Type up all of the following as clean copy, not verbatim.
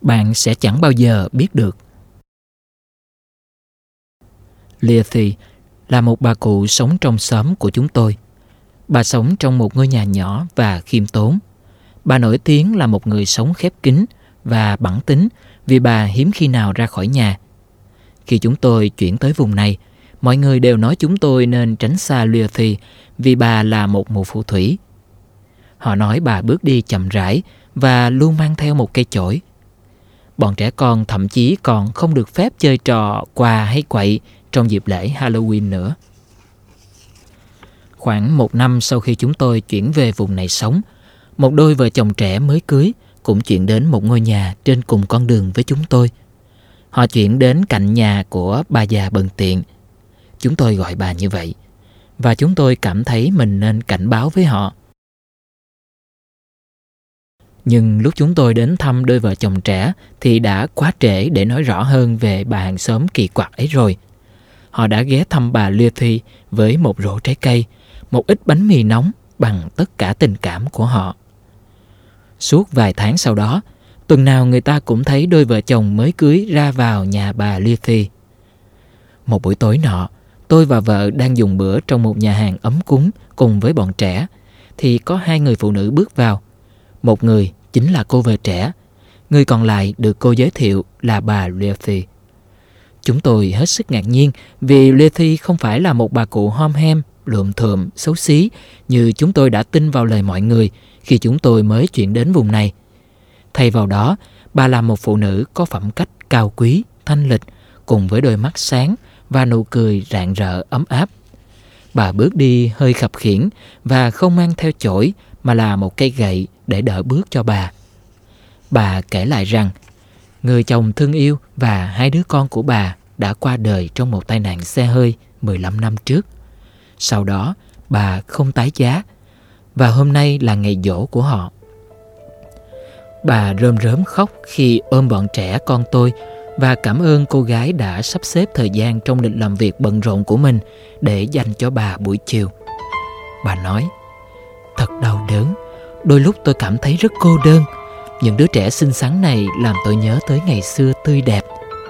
bạn sẽ chẳng bao giờ biết được. Leathy là một bà cụ sống trong xóm của chúng tôi. Bà sống trong một ngôi nhà nhỏ và khiêm tốn. Bà nổi tiếng là một người sống khép kín và bẵng tính vì bà hiếm khi nào ra khỏi nhà. Khi chúng tôi chuyển tới vùng này, mọi người đều nói chúng tôi nên tránh xa Leathy vì bà là một mụ phù thủy. Họ nói bà bước đi chậm rãi và luôn mang theo một cây chổi. Bọn trẻ con thậm chí còn không được phép chơi trò quà hay quậy trong dịp lễ Halloween nữa. Khoảng 1 năm sau khi chúng tôi chuyển về vùng này sống, một đôi vợ chồng trẻ mới cưới cũng chuyển đến một ngôi nhà trên cùng con đường với chúng tôi. Họ chuyển đến cạnh nhà của bà già bần tiện. Chúng tôi gọi bà như vậy, và chúng tôi cảm thấy mình nên cảnh báo với họ. Nhưng lúc chúng tôi đến thăm đôi vợ chồng trẻ thì đã quá trễ để nói rõ hơn về bà hàng xóm kỳ quặc ấy rồi. Họ đã ghé thăm bà Leathy với một rổ trái cây, một ít bánh mì nóng bằng tất cả tình cảm của họ. Suốt vài tháng sau đó, tuần nào người ta cũng thấy đôi vợ chồng mới cưới ra vào nhà bà Leathy. Một buổi tối nọ, tôi và vợ đang dùng bữa trong một nhà hàng ấm cúng cùng với bọn trẻ, thì có 2 người phụ nữ bước vào. Một người chính là cô vợ trẻ, người còn lại được cô giới thiệu là bà Leathy. Chúng tôi hết sức ngạc nhiên vì Leathy không phải là một bà cụ hom hem, lượm thượm, xấu xí như chúng tôi đã tin vào lời mọi người khi chúng tôi mới chuyển đến vùng này. Thay vào đó, bà là một phụ nữ có phẩm cách cao quý, thanh lịch, cùng với đôi mắt sáng và nụ cười rạng rỡ ấm áp. Bà bước đi hơi khập khiễng và không mang theo chổi mà là một cây gậy để đỡ bước cho bà. Bà kể lại rằng người chồng thương yêu và 2 đứa con của bà đã qua đời trong một tai nạn xe hơi 15 năm trước. Sau đó, bà không tái giá và hôm nay là ngày giỗ của họ. Bà rơm rớm khóc khi ôm bọn trẻ con tôi và cảm ơn cô gái đã sắp xếp thời gian trong lịch làm việc bận rộn của mình để dành cho bà buổi chiều. Bà nói, thật đau đớn, đôi lúc tôi cảm thấy rất cô đơn. Những đứa trẻ xinh xắn này làm tôi nhớ tới ngày xưa tươi đẹp.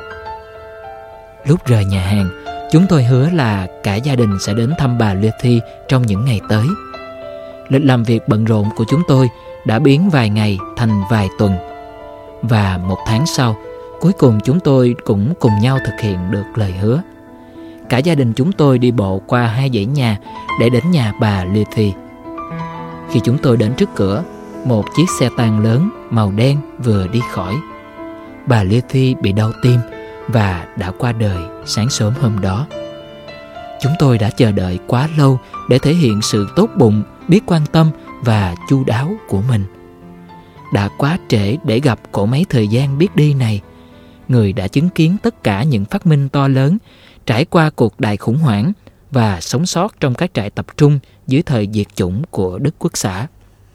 Lúc rời nhà hàng, chúng tôi hứa là cả gia đình sẽ đến thăm bà Leathy trong những ngày tới. Lịch làm việc bận rộn của chúng tôi đã biến vài ngày thành vài tuần. Và 1 tháng sau, cuối cùng chúng tôi cũng cùng nhau thực hiện được lời hứa. Cả gia đình chúng tôi đi bộ qua 2 dãy nhà để đến nhà bà Leathy. Khi chúng tôi đến trước cửa, một chiếc xe tang lớn màu đen vừa đi khỏi. Bà Leathy bị đau tim và đã qua đời sáng sớm hôm đó. Chúng tôi đã chờ đợi quá lâu để thể hiện sự tốt bụng, biết quan tâm và chu đáo của mình. Đã quá trễ để gặp cỗ máy thời gian biết đi này, người đã chứng kiến tất cả những phát minh to lớn, trải qua cuộc đại khủng hoảng và sống sót trong các trại tập trung dưới thời diệt chủng của Đức Quốc xã.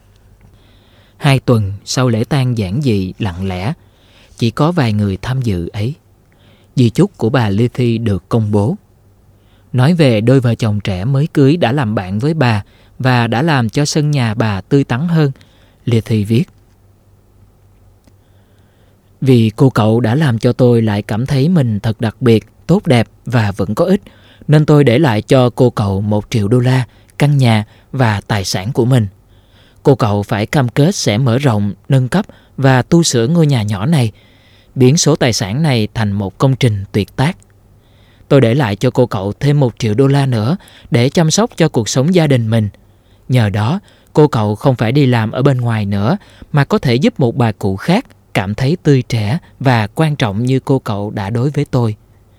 2 tuần sau lễ tang giản dị lặng lẽ, chỉ có vài người tham dự ấy, di chúc của bà Leathy được công bố. Nói về đôi vợ chồng trẻ mới cưới đã làm bạn với bà và đã làm cho sân nhà bà tươi tắn hơn, Leathy viết. Vì cô cậu đã làm cho tôi lại cảm thấy mình thật đặc biệt, tốt đẹp và vẫn có ích, nên tôi để lại cho cô cậu $1 triệu, căn nhà và tài sản của mình. Cô cậu phải cam kết sẽ mở rộng, nâng cấp và tu sửa ngôi nhà nhỏ này, biến số tài sản này thành một công trình tuyệt tác. Tôi để lại cho cô cậu thêm $1 triệu nữa để chăm sóc cho cuộc sống gia đình mình. Nhờ đó, cô cậu không phải đi làm ở bên ngoài nữa, mà có thể giúp một bà cụ khác cảm thấy tươi trẻ và quan trọng như cô cậu đã đối với tôi.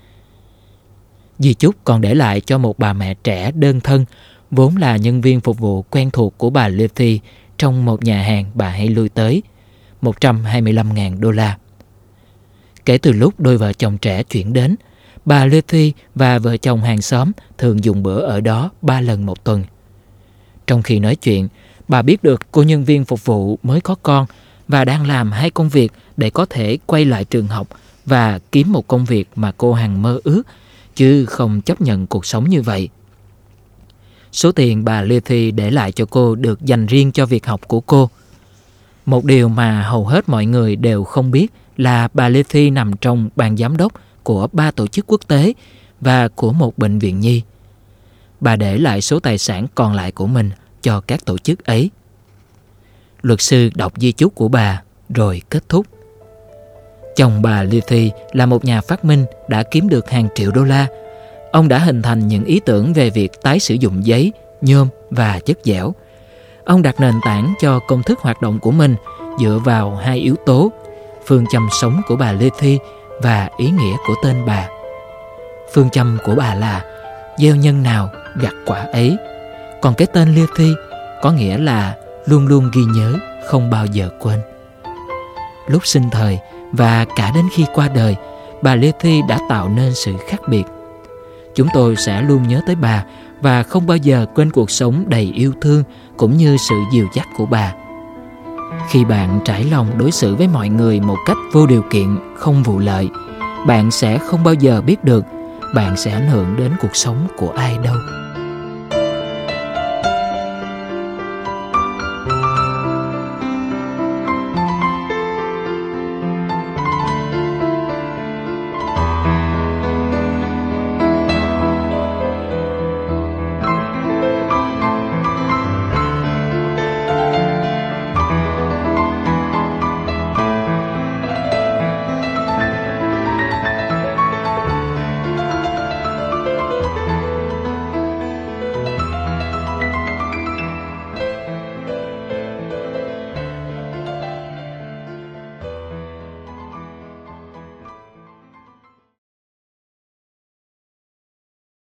Di chúc còn để lại cho một bà mẹ trẻ đơn thân, vốn là nhân viên phục vụ quen thuộc của bà Leathy trong một nhà hàng bà hay lui tới, $125.000. Kể từ lúc đôi vợ chồng trẻ chuyển đến, bà Leathy và vợ chồng hàng xóm thường dùng bữa ở đó 3 lần một tuần. Trong khi nói chuyện, bà biết được cô nhân viên phục vụ mới có con và đang làm 2 công việc để có thể quay lại trường học và kiếm một công việc mà cô hằng mơ ước, chứ không chấp nhận cuộc sống như vậy. Số tiền bà Leathy để lại cho cô được dành riêng cho việc học của cô. Một điều mà hầu hết mọi người đều không biết là bà Lê Thi nằm trong ban giám đốc của 3 tổ chức quốc tế và của một bệnh viện nhi. Bà để lại số tài sản còn lại của mình cho các tổ chức ấy. Luật sư đọc di chúc của bà rồi kết thúc. Chồng bà Lê Thi là một nhà phát minh đã kiếm được hàng triệu đô la. Ông đã hình thành những ý tưởng về việc tái sử dụng giấy, nhôm và chất dẻo. Ông đặt nền tảng cho công thức hoạt động của mình dựa vào 2 yếu tố: phương châm sống của bà Lê Thi và ý nghĩa của tên bà. Phương châm của bà là gieo nhân nào gặt quả ấy, còn cái tên Lê Thi có nghĩa là luôn luôn ghi nhớ, không bao giờ quên. Lúc sinh thời và cả đến khi qua đời, bà Lê Thi đã tạo nên sự khác biệt. Chúng tôi sẽ luôn nhớ tới bà và không bao giờ quên cuộc sống đầy yêu thương cũng như sự dìu dắt của bà. Khi bạn trải lòng đối xử với mọi người một cách vô điều kiện, không vụ lợi, bạn sẽ không bao giờ biết được bạn sẽ ảnh hưởng đến cuộc sống của ai đâu.